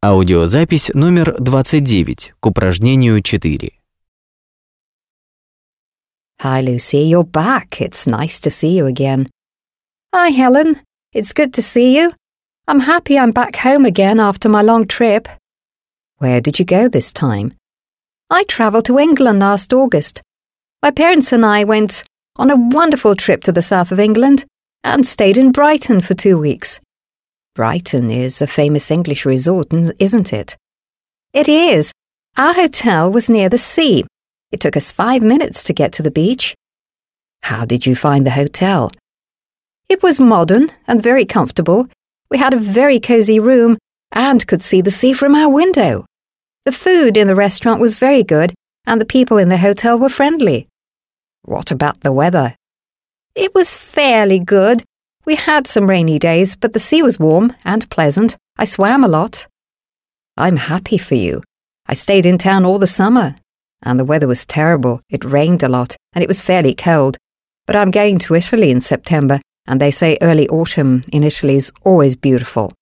Аудиозапись номер 29 к упражнению 4. Hi, Lucy, you're back. It's nice to see you again. Hi, Helen. It's good to see you. I'm happy I'm back home again after my long trip. Where did you go this time? I travelled to England last August. My parents and I went on a wonderful trip to the south of England and stayed in Brighton for 2 weeks. Brighton is a famous English resort, isn't it? It is. Our hotel was near the sea. It took us 5 minutes to get to the beach. How did you find the hotel? It was modern and very comfortable. We had a very cosy room and could see the sea from our window. The food in the restaurant was very good and the people in the hotel were friendly. What about the weather? It was fairly good. We had some rainy days, but the sea was warm and pleasant. I swam a lot. I'm happy for you. I stayed in town all the summer, and the weather was terrible. It rained a lot, and it was fairly cold. But I'm going to Italy in September, and they say early autumn in Italy is always beautiful.